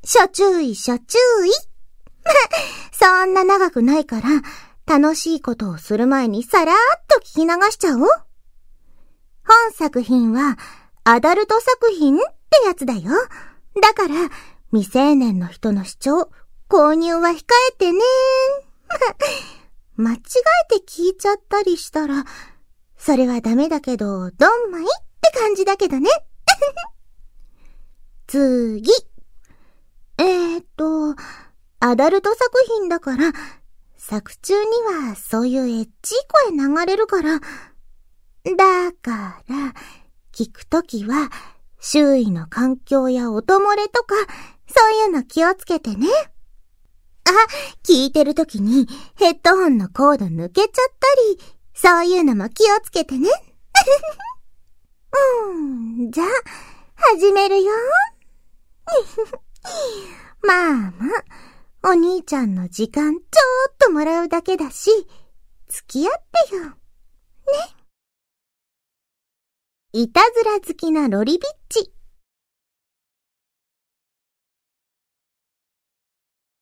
注意。そんな長くないから、楽しいことをする前にさらーっと聞き流しちゃおう。本作品は、アダルト作品ってやつだよ。だから、未成年の人の視聴、購入は控えてね間違えて聞いちゃったりしたら、それはダメだけど、ドンマイって感じだけどね。次。アダルト作品だから、作中にはそういうエッチい声流れるから、だから、聞くときは、周囲の環境や音漏れとか、そういうの気をつけてね。あ、聞いてるときにヘッドホンのコード抜けちゃったり、そういうのも気をつけてね。じゃあ、始めるよ。まあ、お兄ちゃんの時間ちょっともらうだけだし、付き合ってよ。ね。いたずら好きなロリビッチ。